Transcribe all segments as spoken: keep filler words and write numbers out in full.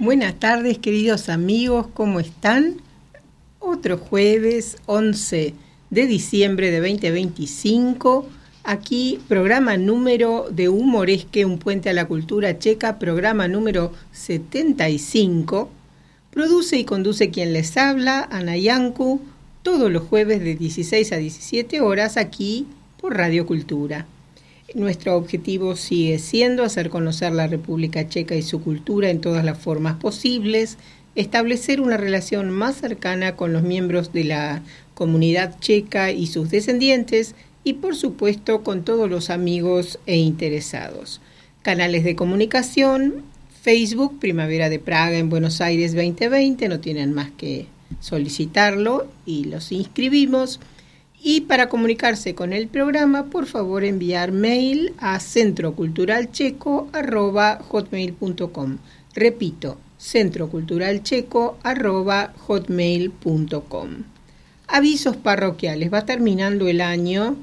Buenas tardes, queridos amigos, ¿cómo están? Otro jueves, once de diciembre de veinte veinticinco, aquí programa número de Humoresque, un puente a la cultura checa, programa número setenta y cinco. Produce y conduce quien les habla, Ana Yanku, todos los jueves de dieciséis a diecisiete horas aquí por Radio Cultura. Nuestro objetivo sigue siendo hacer conocer la República Checa y su cultura en todas las formas posibles, establecer una relación más cercana con los miembros de la comunidad checa y sus descendientes y, por supuesto, con todos los amigos e interesados. Canales de comunicación: Facebook, Primavera de Praga en Buenos Aires veinte veinte, no tienen más que solicitarlo y los inscribimos. Y para comunicarse con el programa, por favor enviar mail a centroculturalcheco arroba hotmail punto com. Repito, centroculturalcheco arroba hotmail punto com. Avisos parroquiales. Va terminando el año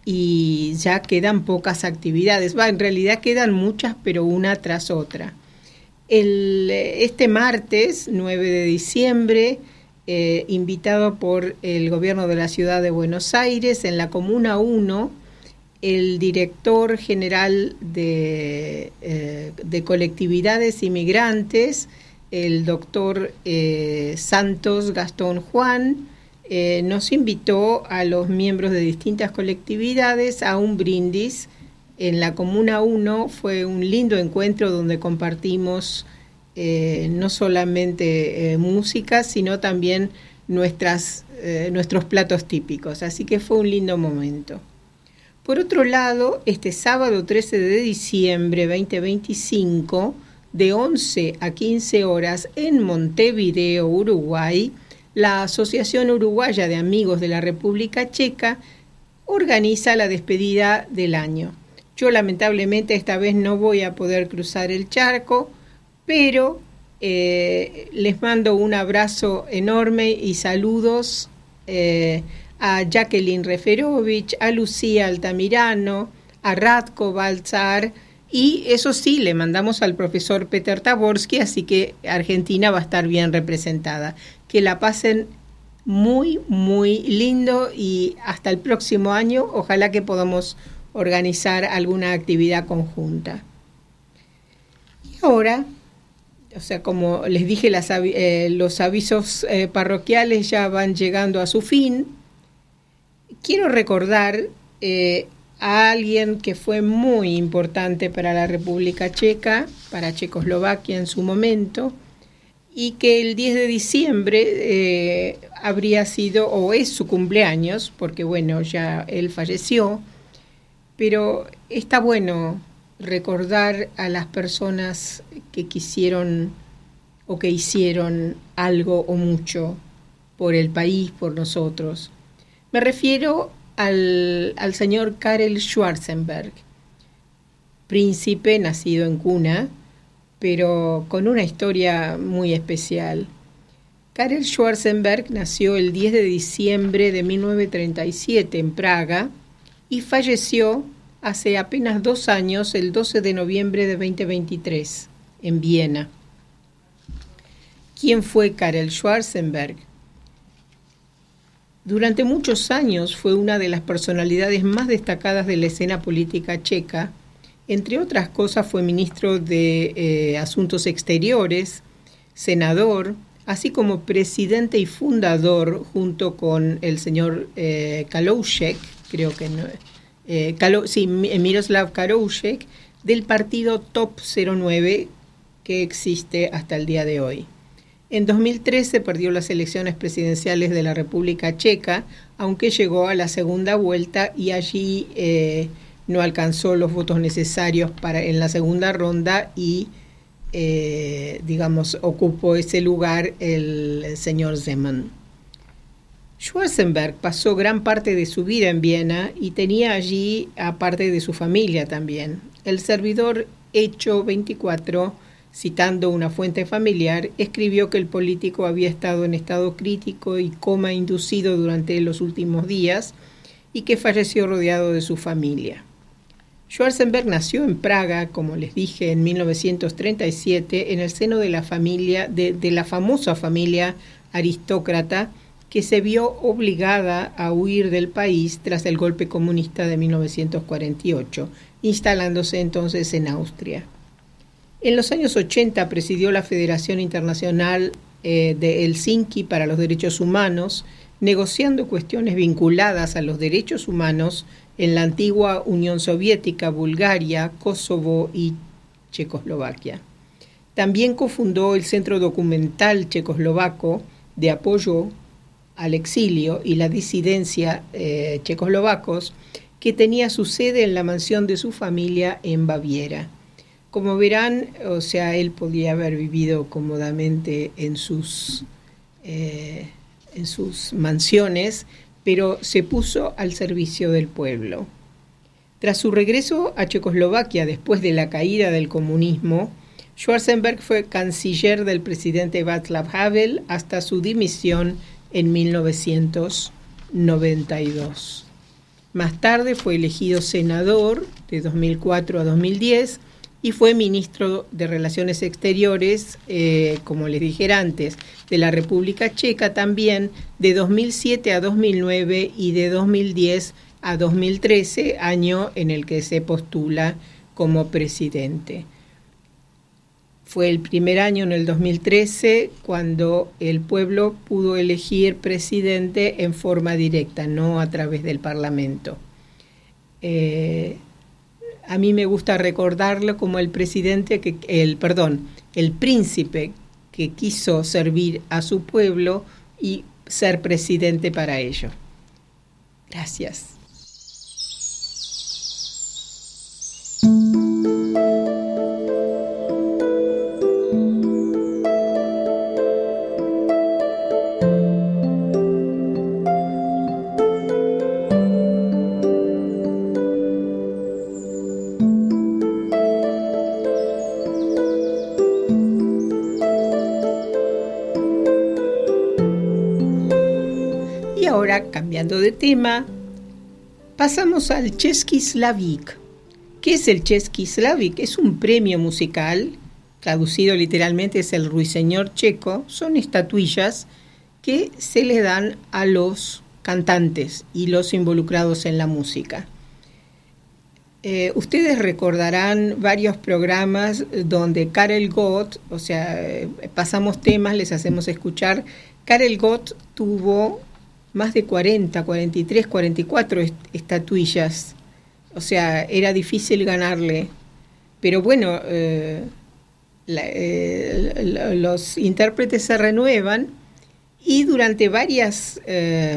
y ya quedan pocas actividades. Va, en realidad quedan muchas, pero una tras otra. El, este martes, nueve de diciembre, Eh, invitado por el gobierno de la ciudad de Buenos Aires, en la Comuna uno, el director general de, eh, de colectividades inmigrantes, el doctor eh, Santos Gastón Juan, eh, nos invitó a los miembros de distintas colectividades a un brindis en la Comuna uno. Fue un lindo encuentro donde compartimos Eh, no solamente eh, música, sino también nuestras, eh, nuestros platos típicos. Así que fue un lindo momento. Por otro lado, este sábado trece de diciembre veinte veinticinco, de once a quince horas, en Montevideo, Uruguay, la Asociación Uruguaya de Amigos de la República Checa organiza la despedida del año. Yo lamentablemente esta vez no voy a poder cruzar el charco, pero eh, les mando un abrazo enorme y saludos eh, a Jacqueline Referovich, a Lucía Altamirano, a Radko Baltzar, y eso sí, le mandamos al profesor Peter Taborski, así que Argentina va a estar bien representada. Que la pasen muy, muy lindo y hasta el próximo año, ojalá que podamos organizar alguna actividad conjunta. Y ahora, o sea, como les dije, las, eh, los avisos eh, parroquiales ya van llegando a su fin. Quiero recordar eh, a alguien que fue muy importante para la República Checa, para Checoslovaquia en su momento, y que el diez de diciembre eh, habría sido, o es su cumpleaños, porque bueno, ya él falleció, pero está bueno recordar a las personas que quisieron o que hicieron algo o mucho por el país, por nosotros. Me refiero al, al señor Karel Schwarzenberg, príncipe nacido en cuna, pero con una historia muy especial. Karel Schwarzenberg nació el diez de diciembre de mil novecientos treinta y siete en Praga y falleció hace apenas dos años, el doce de noviembre de veinte veintitrés, en Viena. ¿Quién fue Karel Schwarzenberg? Durante muchos años fue una de las personalidades más destacadas de la escena política checa. Entre otras cosas, fue ministro de eh, Asuntos Exteriores, senador, así como presidente y fundador, junto con el señor eh, Kaloušek, creo que no Eh, Kalo, sí, Miroslav Kaloušek, del partido Top cero nueve que existe hasta el día de hoy. En dos mil trece perdió las elecciones presidenciales de la República Checa, aunque llegó a la segunda vuelta y allí eh, no alcanzó los votos necesarios para en la segunda ronda y, eh, digamos, ocupó ese lugar el, el señor Zeman. Schwarzenberg pasó gran parte de su vida en Viena y tenía allí a parte de su familia también. El servidor Hecho veinticuatro, citando una fuente familiar, escribió que el político había estado en estado crítico y coma inducido durante los últimos días y que falleció rodeado de su familia. Schwarzenberg nació en Praga, como les dije, en mil novecientos treinta y siete, en el seno de la familia, de, de la famosa familia aristócrata que se vio obligada a huir del país tras el golpe comunista de mil novecientos cuarenta y ocho, instalándose entonces en Austria. En los años ochenta presidió la Federación Internacional eh, de Helsinki para los Derechos Humanos, negociando cuestiones vinculadas a los derechos humanos en la antigua Unión Soviética, Bulgaria, Kosovo y Checoslovaquia. También cofundó el Centro Documental Checoslovaco de Apoyo al Exilio y la Disidencia eh, Checoslovacos, que tenía su sede en la mansión de su familia en Baviera. Como verán, o sea, él podía haber vivido cómodamente en sus, eh, en sus mansiones, pero se puso al servicio del pueblo. Tras su regreso a Checoslovaquia después de la caída del comunismo, Schwarzenberg fue canciller del presidente Václav Havel hasta su dimisión en mil novecientos noventa y dos. Más tarde fue elegido senador de dos mil cuatro a dos mil diez y fue ministro de Relaciones Exteriores, eh, como les dije antes, de la República Checa también, de dos mil siete a dos mil nueve y de dos mil diez a dos mil trece, año en el que se postula como presidente. Fue el primer año, en el dos mil trece, cuando el pueblo pudo elegir presidente en forma directa, no a través del Parlamento. Eh, a mí me gusta recordarlo como el presidente que, el, perdón, el príncipe que quiso servir a su pueblo y ser presidente para ello. Gracias. Cambiando de tema, pasamos al Český Slavík. ¿Qué es el Český Slavík? Es un premio musical, traducido literalmente es el ruiseñor checo. Son estatuillas que se le dan a los cantantes y los involucrados en la música. Eh, ustedes recordarán varios programas donde Karel Gott, o sea, eh, pasamos temas, les hacemos escuchar. Karel Gott tuvo más de cuarenta, cuarenta y tres, cuarenta y cuatro est- estatuillas. O sea, era difícil ganarle. Pero bueno, eh, la, eh, los intérpretes se renuevan y durante varias, eh,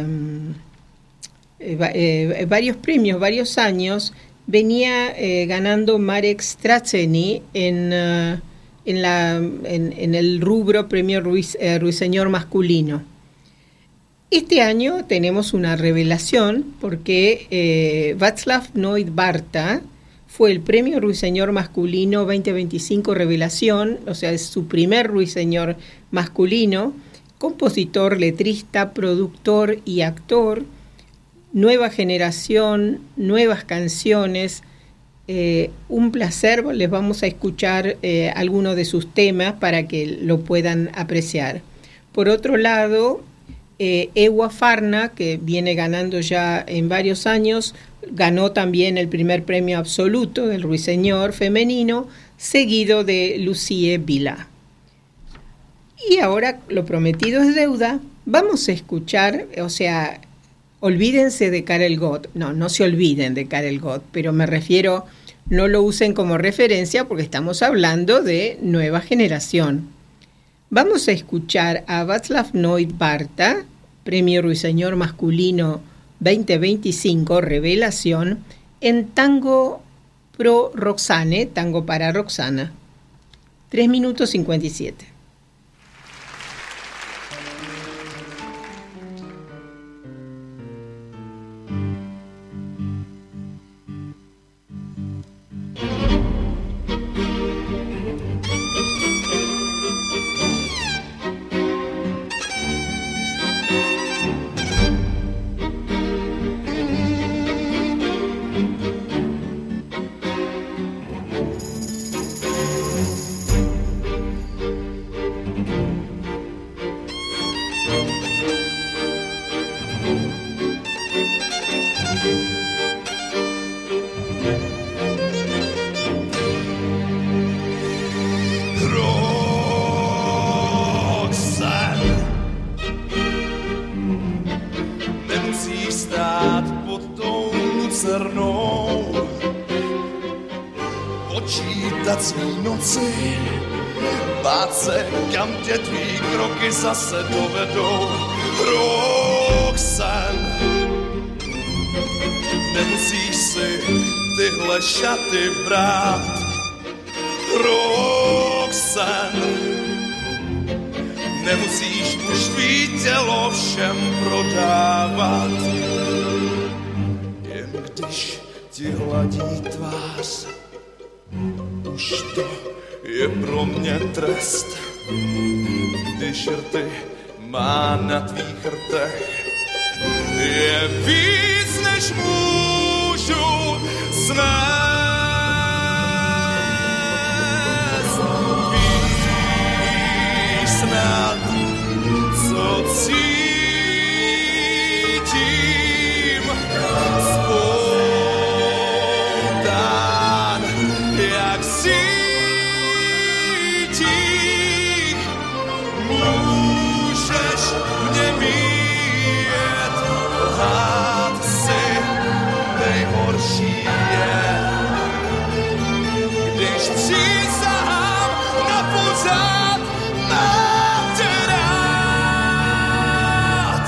eh, varios premios, varios años, venía eh, ganando Marek Strácený en, uh, en, la, en, en el rubro premio Ruiz, eh, Ruiseñor masculino. Este año tenemos una revelación porque eh, Václav Noit Barta fue el premio Ruiseñor masculino veinte veinticinco Revelación, o sea, es su primer Ruiseñor masculino, compositor, letrista, productor y actor, nueva generación, nuevas canciones. Eh, un placer, les vamos a escuchar eh, algunos de sus temas para que lo puedan apreciar. Por otro lado, Eh, Ewa Farna, que viene ganando ya en varios años, ganó también el primer premio absoluto del Ruiseñor femenino, seguido de Lucie Vila. Y ahora, lo prometido es deuda, vamos a escuchar, o sea, olvídense de Karel Gott, no, no se olviden de Karel Gott, pero me refiero, no lo usen como referencia porque estamos hablando de nueva generación. Vamos a escuchar a Václav Noit Barta, premio Ruiseñor masculino veinte veinticinco, Revelación, en Tango pro Roxane, tango para Roxana. tres minutos cincuenta y siete. počítací noci, bát se, kam tě tvý kroky zase dovedou. Roxanne, nemusíš si tyhle šaty brát. Roxanne, nemusíš už tvý tělo všem prodávat. Jen když ti hladí tvář, už to je pro mě trest. Když rty má na tvých rtech, je víc, než můžu snést. Víš snad, co cítím, spoután, jak sítí. Můžeš mě mít, lhát si, nejhorší je, když přísahám na pořád, mám tě rád.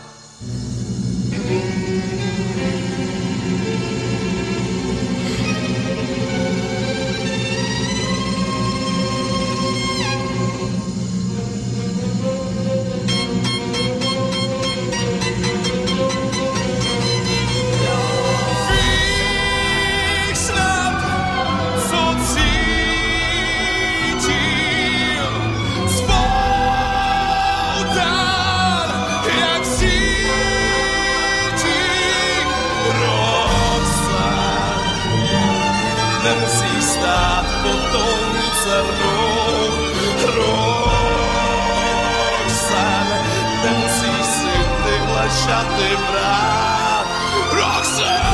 Víš snad, co cítím, spoután, jak sítí. Roxanne, nemusíš stát pod tou lucernou. Roxanne, nemusíš si tyhle šaty brát. Roxanne!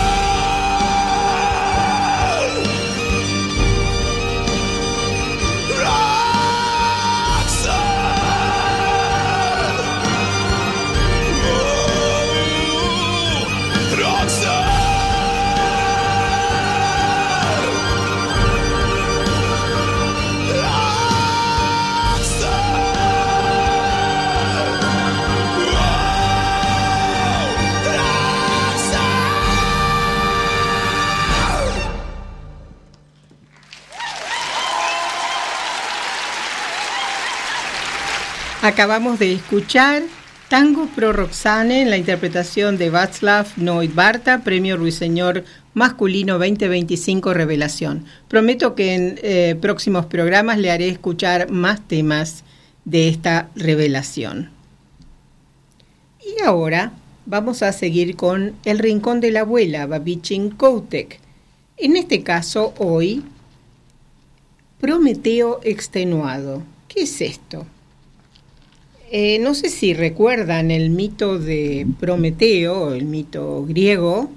Acabamos de escuchar Tango pro Roxanne en la interpretación de Václav Noit Barta, Premio Ruiseñor Masculino veinte veinticinco Revelación. Prometo que en eh, próximos programas le haré escuchar más temas de esta revelación. Y ahora vamos a seguir con El Rincón de la Abuela, Babichin Koutek. En este caso, hoy, Prometeo extenuado. ¿Qué es esto? Eh, no sé si recuerdan el mito de Prometeo, el mito griego.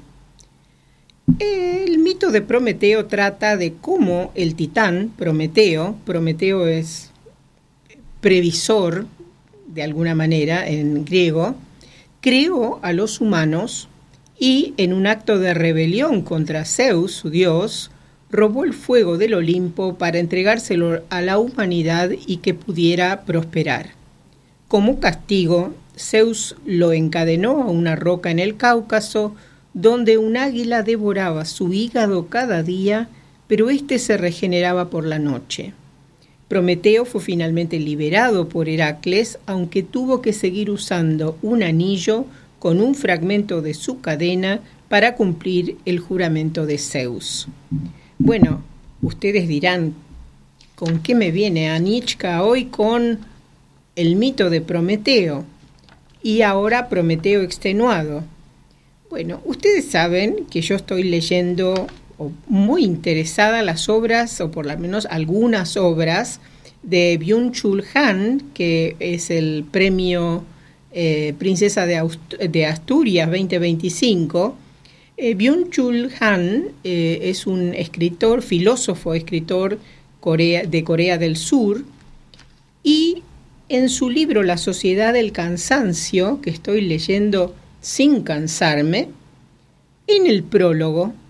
El mito de Prometeo trata de cómo el titán Prometeo, Prometeo es previsor de alguna manera en griego, creó a los humanos y en un acto de rebelión contra Zeus, su dios, robó el fuego del Olimpo para entregárselo a la humanidad y que pudiera prosperar. Como castigo, Zeus lo encadenó a una roca en el Cáucaso, donde un águila devoraba su hígado cada día, pero éste se regeneraba por la noche. Prometeo fue finalmente liberado por Heracles, aunque tuvo que seguir usando un anillo con un fragmento de su cadena para cumplir el juramento de Zeus. Bueno, ustedes dirán, ¿con qué me viene Anichka hoy con el mito de Prometeo y ahora Prometeo extenuado? Bueno, ustedes saben que yo estoy leyendo o muy interesada las obras, o por lo menos algunas obras, de Byung-Chul Han, que es el premio eh, Princesa de, Aust- de Asturias veinte veinticinco. Eh, Byung-Chul Han eh, es un escritor, filósofo, escritor Corea, de Corea del Sur, y en su libro La Sociedad del Cansancio, que estoy leyendo sin cansarme, en el prólogo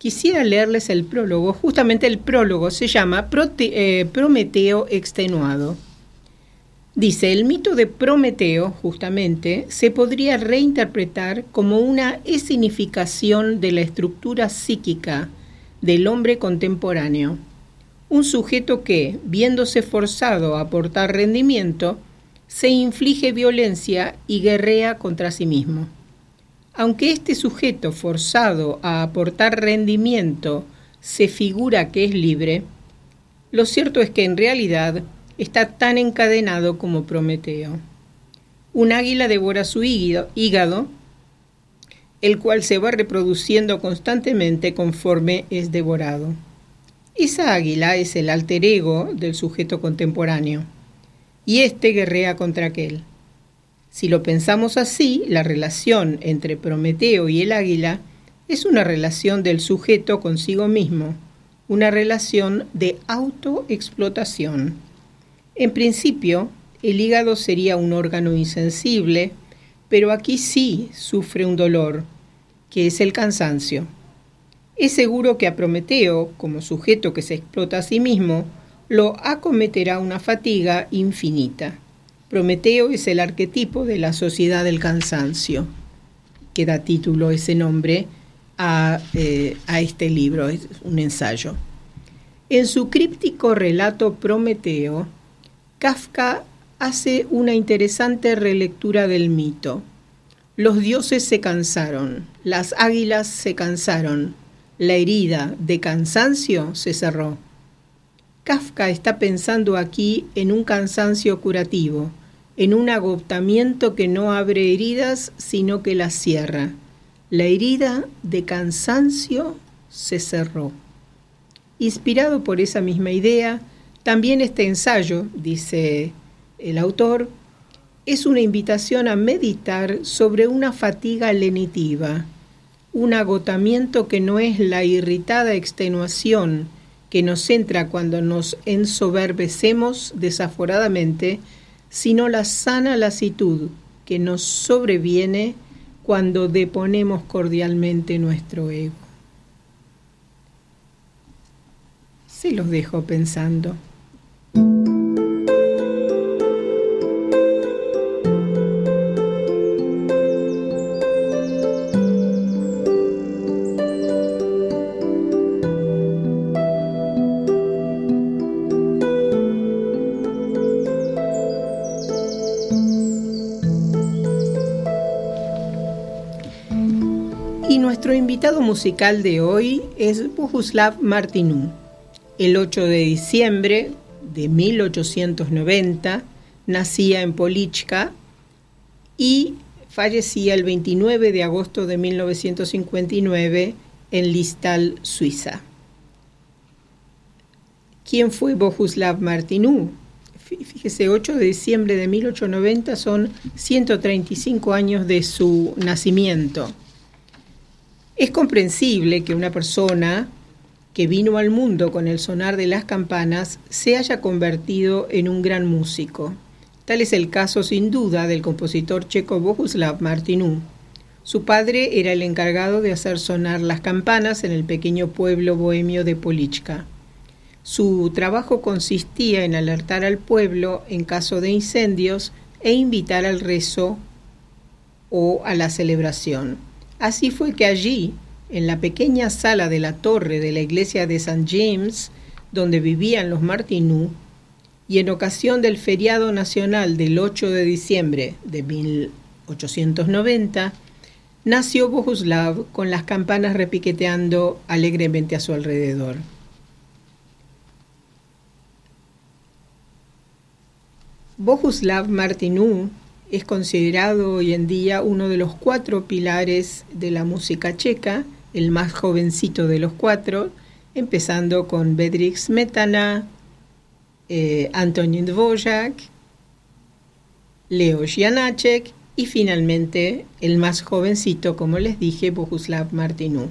quisiera leerles el prólogo. Justamente el prólogo se llama Prote- eh, Prometeo extenuado. Dice, el mito de Prometeo, justamente, se podría reinterpretar como una escenificación de la estructura psíquica del hombre contemporáneo. Un sujeto que, viéndose forzado a aportar rendimiento, se inflige violencia y guerrea contra sí mismo. Aunque este sujeto forzado a aportar rendimiento se figura que es libre, lo cierto es que en realidad está tan encadenado como Prometeo. Un águila devora su hígado, el cual se va reproduciendo constantemente conforme es devorado. Esa águila es el alter ego del sujeto contemporáneo, y éste guerrea contra aquel. Si lo pensamos así, la relación entre Prometeo y el águila es una relación del sujeto consigo mismo, una relación de autoexplotación. En principio, el hígado sería un órgano insensible, pero aquí sí sufre un dolor, que es el cansancio. Es seguro que a Prometeo, como sujeto que se explota a sí mismo, lo acometerá una fatiga infinita. Prometeo es el arquetipo de la sociedad del cansancio, que da título ese nombre a, eh, a este libro, es un ensayo. En su críptico relato Prometeo, Kafka hace una interesante relectura del mito. Los dioses se cansaron, las águilas se cansaron, la herida de cansancio se cerró. Kafka está pensando aquí en un cansancio curativo, en un agotamiento que no abre heridas, sino que las cierra. La herida de cansancio se cerró. Inspirado por esa misma idea, también este ensayo, dice el autor, es una invitación a meditar sobre una fatiga lenitiva, un agotamiento que no es la irritada extenuación que nos entra cuando nos ensoberbecemos desaforadamente, sino la sana lasitud que nos sobreviene cuando deponemos cordialmente nuestro ego. Se los dejo pensando. Y nuestro invitado musical de hoy es Bohuslav Martinů. El ocho de diciembre de mil ochocientos noventa nacía en Polička y fallecía el veintinueve de agosto de mil novecientos cincuenta y nueve en Liestal, Suiza. ¿Quién fue Bohuslav Martinů? Fíjese, ocho de diciembre de mil ochocientos noventa son ciento treinta y cinco años de su nacimiento. Es comprensible que una persona que vino al mundo con el sonar de las campanas se haya convertido en un gran músico. Tal es el caso sin duda del compositor checo Bohuslav Martinů. Su padre era el encargado de hacer sonar las campanas en el pequeño pueblo bohemio de Polička. Su trabajo consistía en alertar al pueblo en caso de incendios e invitar al rezo o a la celebración. Así fue que allí, en la pequeña sala de la torre de la iglesia de Saint James, donde vivían los Martinů, y en ocasión del feriado nacional del ocho de diciembre de mil ochocientos noventa, nació Bohuslav con las campanas repiqueteando alegremente a su alrededor. Bohuslav Martinů es considerado hoy en día uno de los cuatro pilares de la música checa, el más jovencito de los cuatro, empezando con Bedřich Smetana, eh, Antonín Dvořák, Leoš Janáček y finalmente el más jovencito, como les dije, Bohuslav Martinů.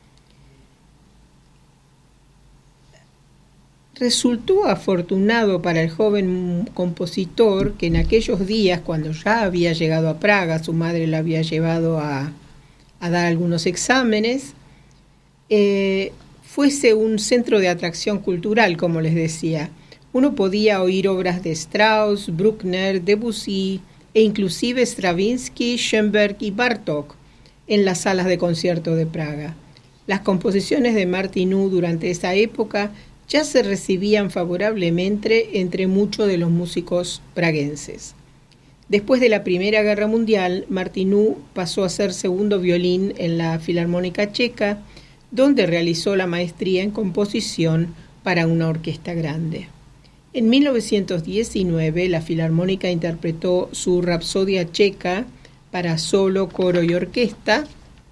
Resultó afortunado para el joven compositor que en aquellos días, cuando ya había llegado a Praga, su madre lo había llevado a, a dar algunos exámenes, eh, fuese un centro de atracción cultural, como les decía. Uno podía oír obras de Strauss, Bruckner, Debussy e inclusive Stravinsky, Schoenberg y Bartók en las salas de concierto de Praga. Las composiciones de Martinů durante esa época ya se recibían favorablemente entre muchos de los músicos praguenses. Después de la Primera Guerra Mundial, Martinů pasó a ser segundo violín en la Filarmónica Checa, donde realizó la maestría en composición para una orquesta grande. En mil novecientos diecinueve, la Filarmónica interpretó su Rapsodia Checa para solo, coro y orquesta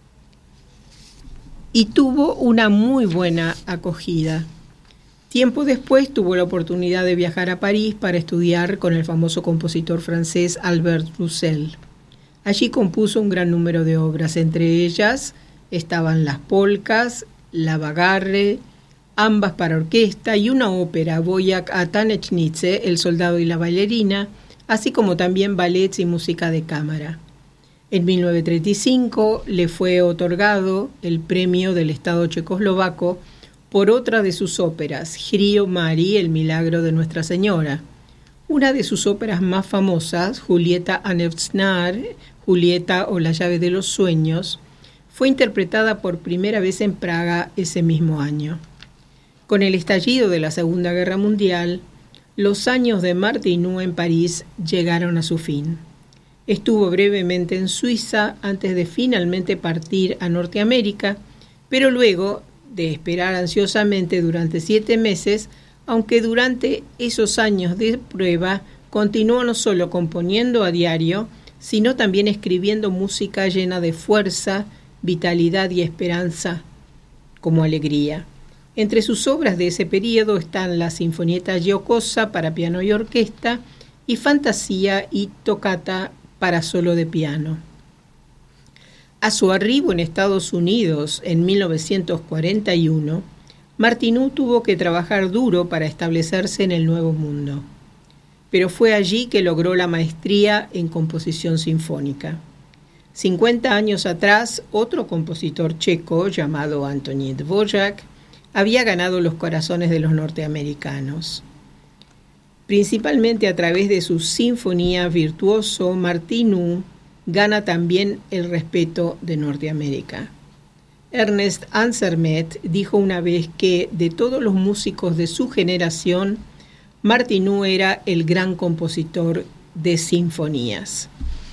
y tuvo una muy buena acogida. Tiempo después tuvo la oportunidad de viajar a París para estudiar con el famoso compositor francés Albert Roussel. Allí compuso un gran número de obras, entre ellas estaban las polcas, la Bagarre, ambas para orquesta, y una ópera, Wojak a Tanecnice, El soldado y la bailarina, así como también ballets y música de cámara. En mil novecientos treinta y cinco le fue otorgado el premio del Estado checoslovaco por otra de sus óperas, Hrio Mari, El milagro de Nuestra Señora. Una de sus óperas más famosas, Julieta a Nevznar, Julieta o La llave de los sueños, fue interpretada por primera vez en Praga ese mismo año. Con el estallido de la Segunda Guerra Mundial, los años de Martinů en París llegaron a su fin. Estuvo brevemente en Suiza antes de finalmente partir a Norteamérica, pero luego de esperar ansiosamente durante siete meses, aunque durante esos años de prueba continuó no solo componiendo a diario, sino también escribiendo música llena de fuerza, vitalidad y esperanza, como alegría. Entre sus obras de ese periodo están la Sinfonietta Giocosa para piano y orquesta y Fantasía y Toccata para solo de piano. A su arribo en Estados Unidos en mil novecientos cuarenta y uno, Martinů tuvo que trabajar duro para establecerse en el Nuevo Mundo, pero fue allí que logró la maestría en composición sinfónica. cincuenta años atrás, otro compositor checo llamado Antonín Dvořák había ganado los corazones de los norteamericanos. Principalmente a través de su sinfonía virtuoso, Martinů gana también el respeto de Norteamérica. Ernest Ansermet dijo una vez que de todos los músicos de su generación, Martinů era el gran compositor de sinfonías.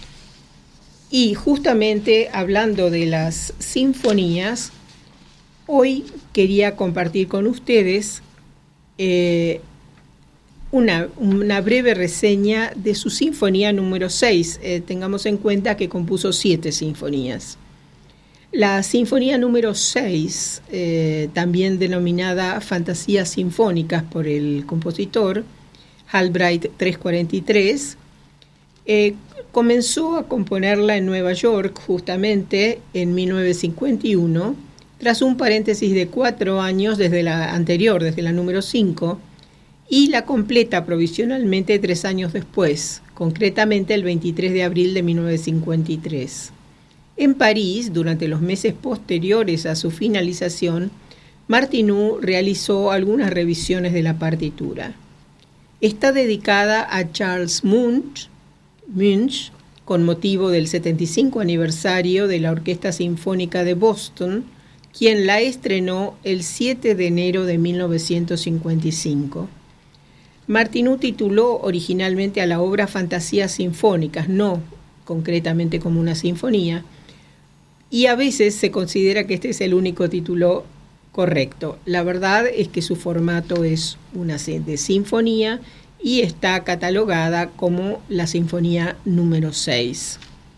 Y justamente hablando de las sinfonías, hoy quería compartir con ustedes eh, Una, una breve reseña de su sinfonía número seis. Eh, tengamos en cuenta que compuso siete sinfonías. La sinfonía número seis, eh, también denominada Fantasías Sinfónicas por el compositor, Halbright trescientos cuarenta y tres, eh, comenzó a componerla en Nueva York justamente en mil novecientos cincuenta y uno, tras un paréntesis de cuatro años desde la anterior, desde la número cinco, y la completa provisionalmente tres años después, concretamente el veintitrés de abril de mil novecientos cincuenta y tres. En París, durante los meses posteriores a su finalización, Martinů realizó algunas revisiones de la partitura. Está dedicada a Charles Munch, Munch con motivo del setenta y cinco aniversario de la Orquesta Sinfónica de Boston, quien la estrenó el siete de enero de mil novecientos cincuenta y cinco. Martinů tituló originalmente a la obra Fantasías Sinfónicas, no concretamente como una sinfonía, y a veces se considera que este es el único título correcto. La verdad es que su formato es una de sinfonía y está catalogada como la sinfonía número seis.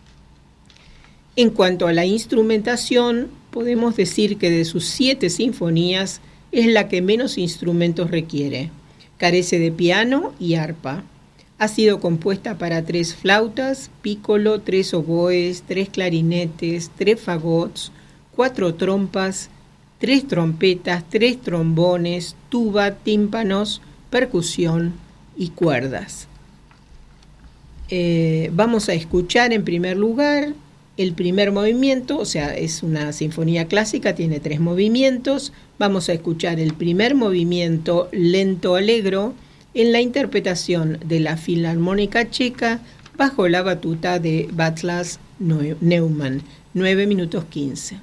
En cuanto a la instrumentación, podemos decir que de sus siete sinfonías es la que menos instrumentos requiere. Carece de piano y arpa. Ha sido compuesta para tres flautas, pícolo, tres oboes, tres clarinetes, tres fagots, cuatro trompas, tres trompetas, tres trombones, tuba, tímpanos, percusión y cuerdas. Eh, vamos a escuchar en primer lugar el primer movimiento, o sea, es una sinfonía clásica, tiene tres movimientos. Vamos a escuchar el primer movimiento lento allegro en la interpretación de la Filarmónica Checa bajo la batuta de Václav Neumann, nueve minutos quince.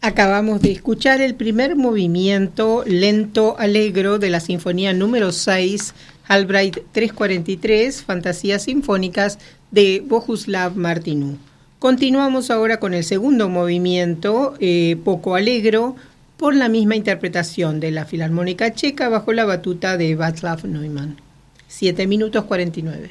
Acabamos de escuchar el primer movimiento lento allegro de la Sinfonía número seis, Halbright trescientos cuarenta y tres, Fantasías Sinfónicas de Bohuslav Martinů. Continuamos ahora con el segundo movimiento, eh, poco allegro, por la misma interpretación de la Filarmónica Checa bajo la batuta de Václav Neumann. siete minutos cuarenta y nueve.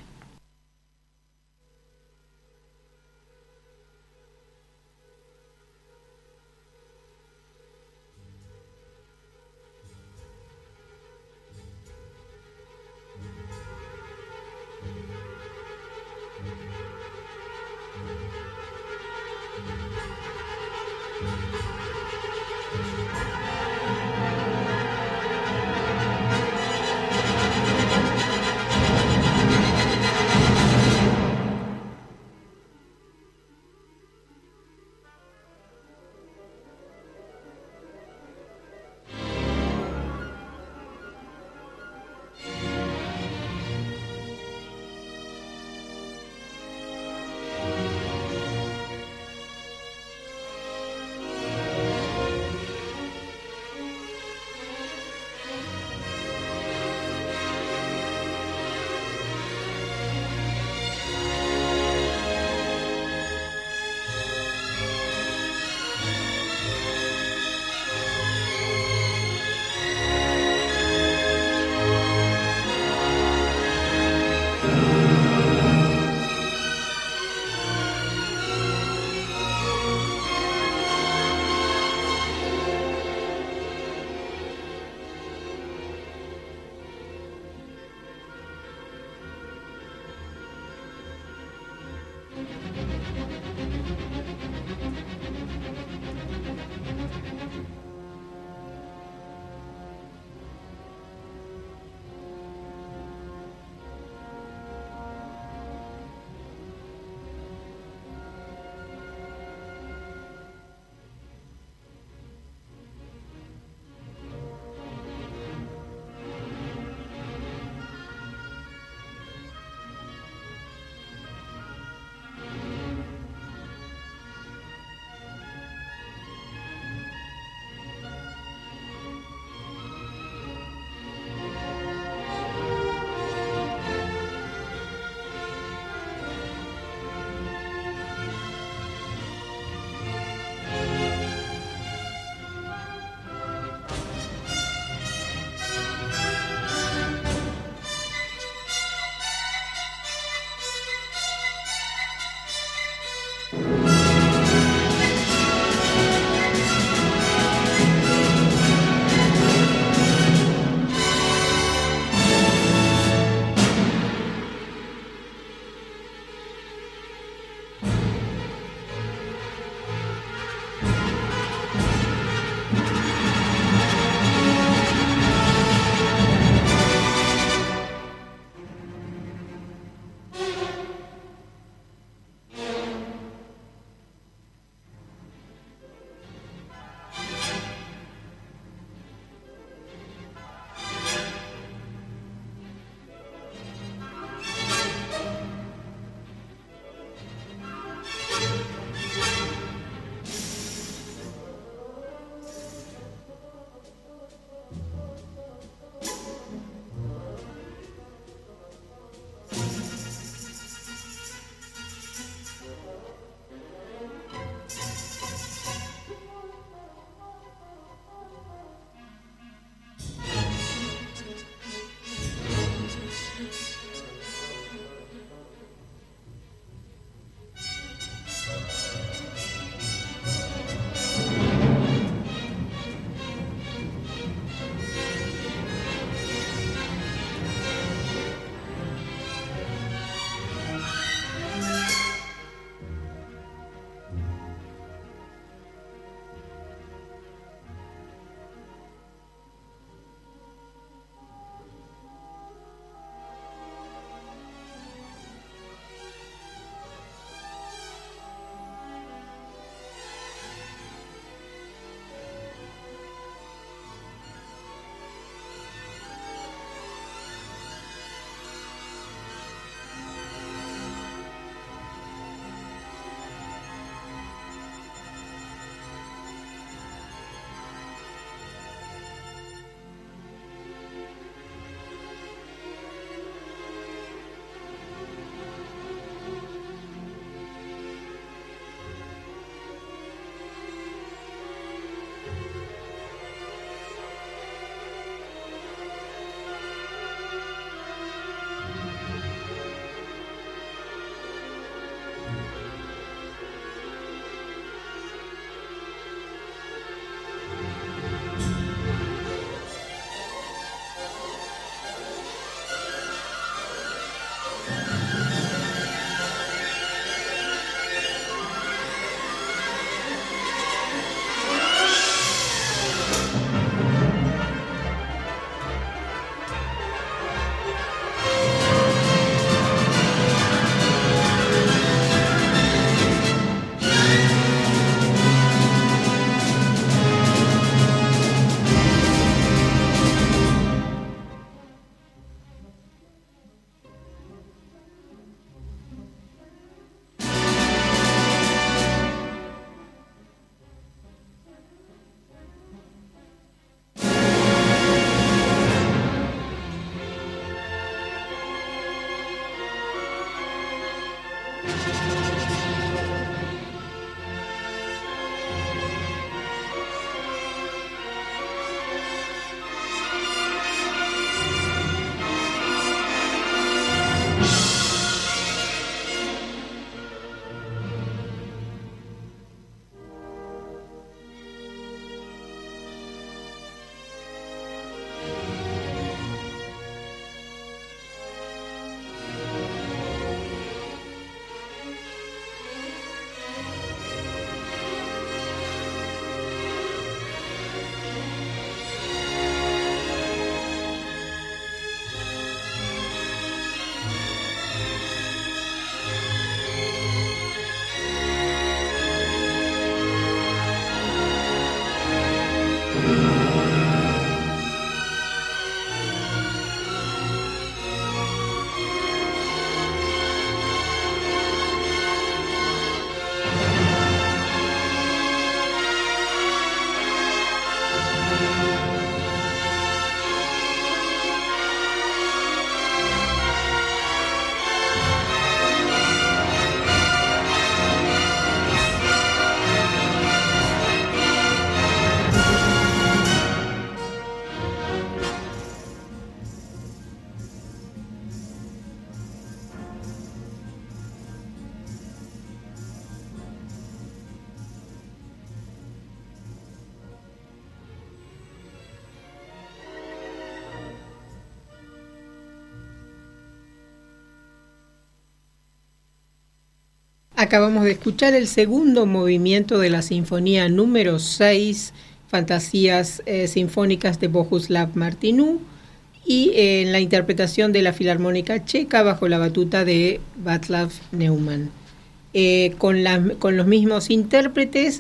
Acabamos de escuchar el segundo movimiento de la Sinfonía número seis, Fantasías eh, Sinfónicas de Bohuslav Martinů, y eh, en la interpretación de la Filarmónica Checa bajo la batuta de Václav Neumann. Eh, con, la, con los mismos intérpretes,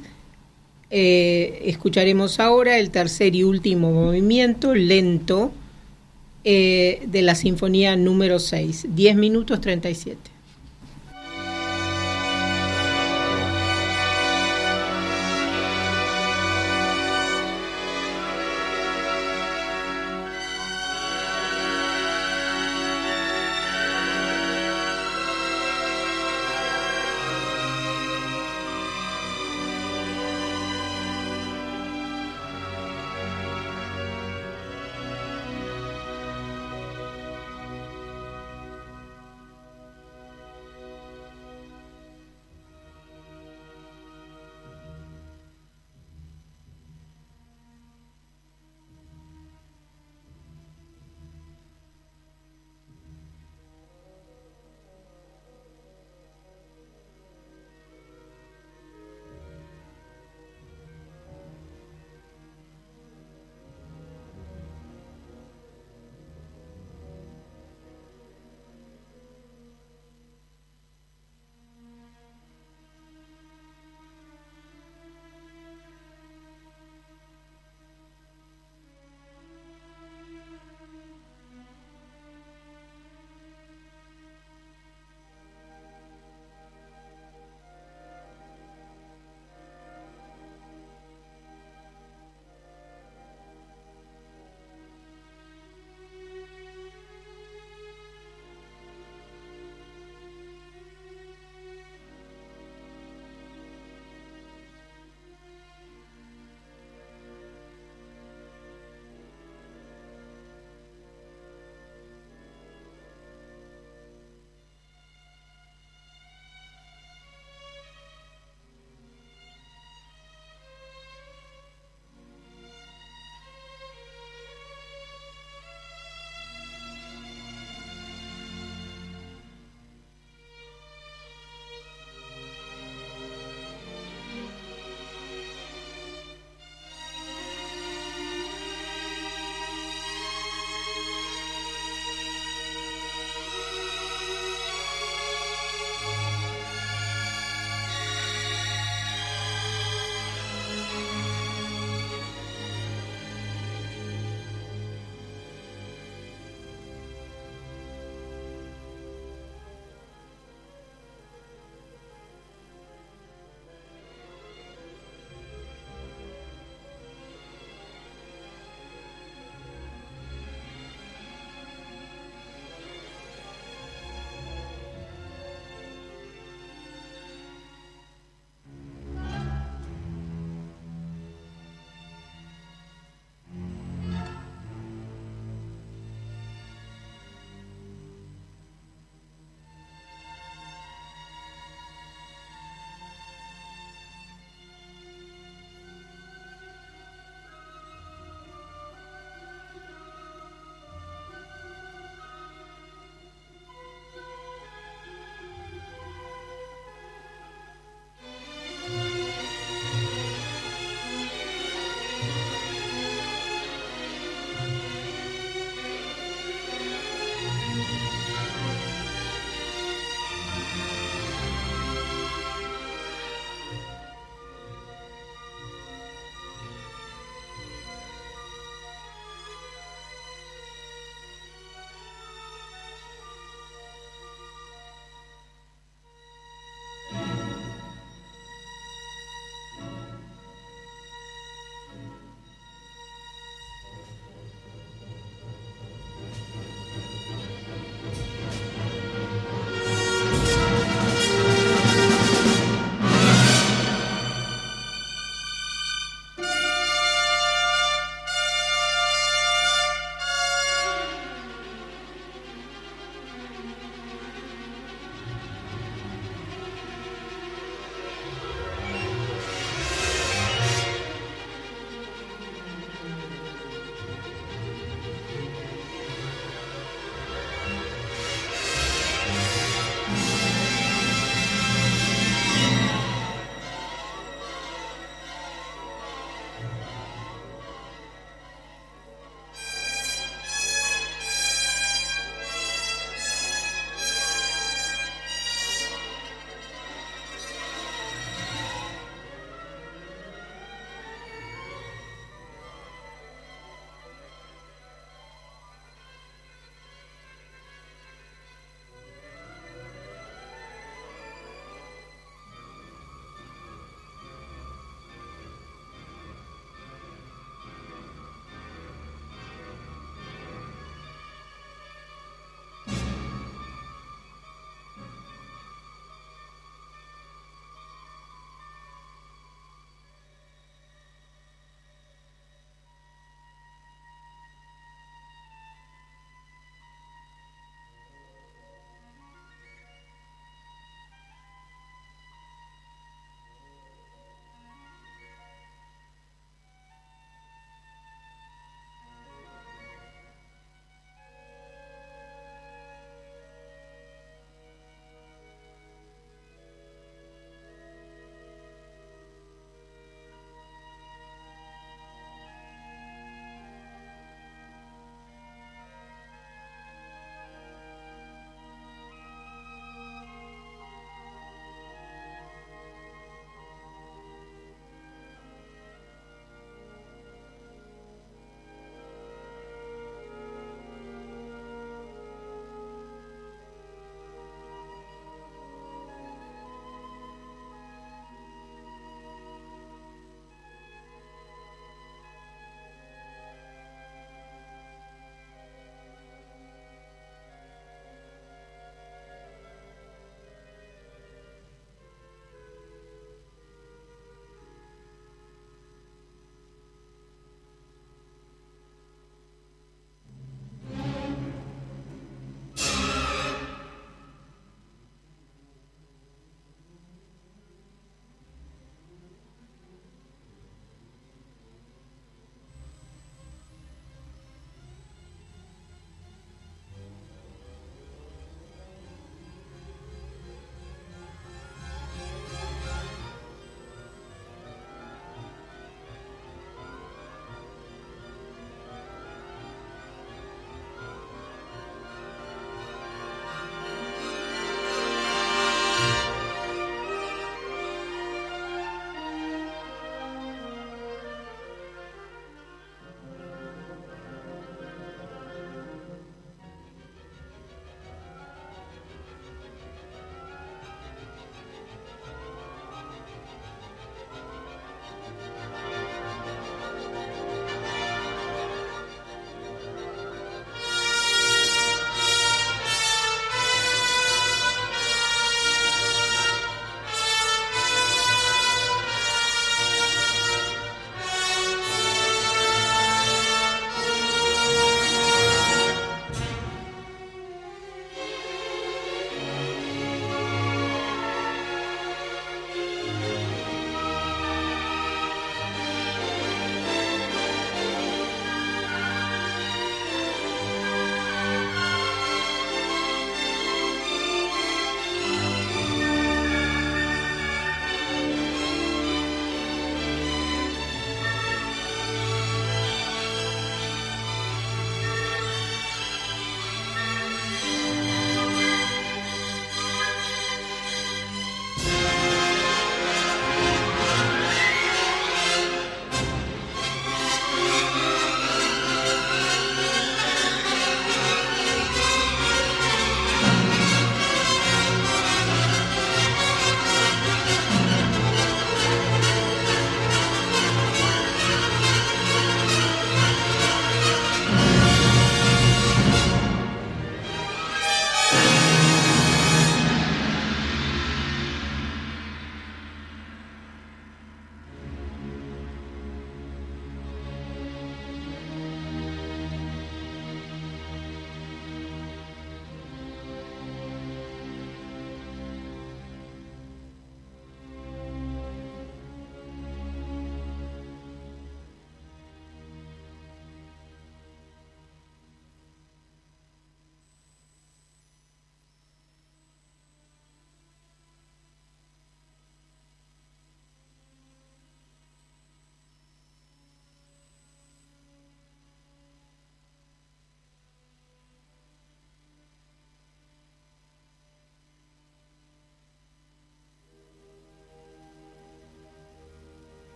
eh, escucharemos ahora el tercer y último movimiento, lento, eh, de la Sinfonía número seis, diez minutos treinta y siete.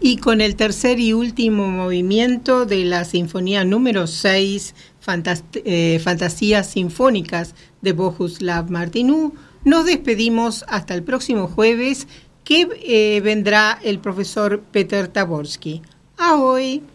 Y con el tercer y último movimiento de la Sinfonía número seis, Fantast- eh, Fantasías Sinfónicas de Bohuslav Martinů, nos despedimos hasta el próximo jueves, que eh, vendrá el profesor Peter Taborski. Ahoj!